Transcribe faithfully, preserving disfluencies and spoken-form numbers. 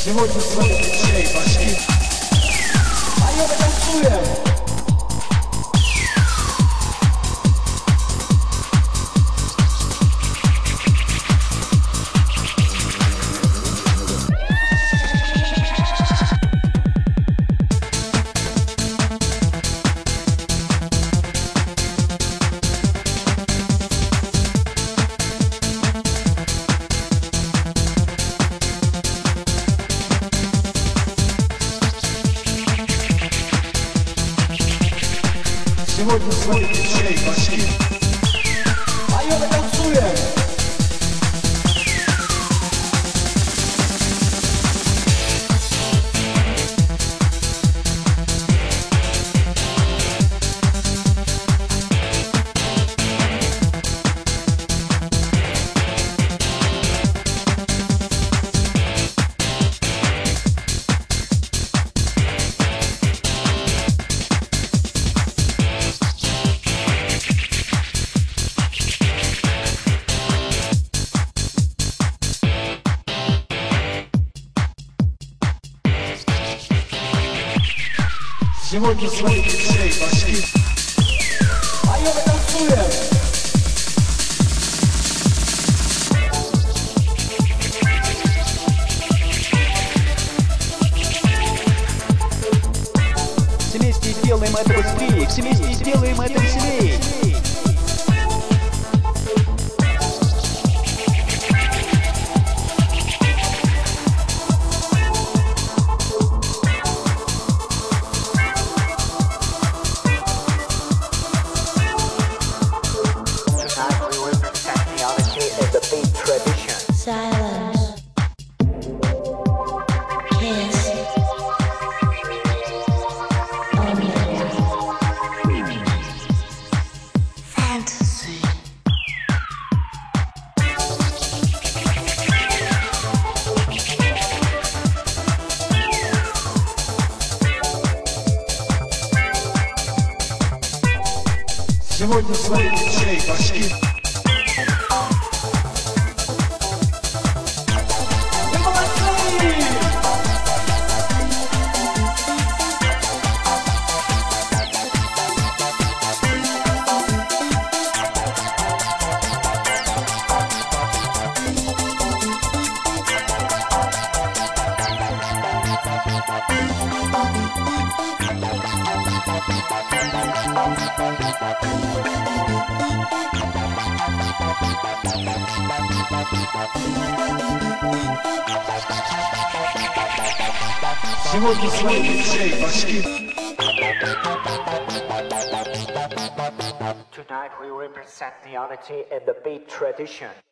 Сегодня с вами диджей Башкир. Поем и танцуем. Сегодня с вами диджей Башкир. Поем и танцуем. Сегодня с вами диджей Башкир. Поем и танцуем. Все вместе делаем это быстрее, все вместе сделаем это веселее. Silence. Kiss. Only. Fantasy. Сегодня с вами диджей Башкир. Сегодня с вами диджей Башкир. Tonight we represent the unity and the beat tradition.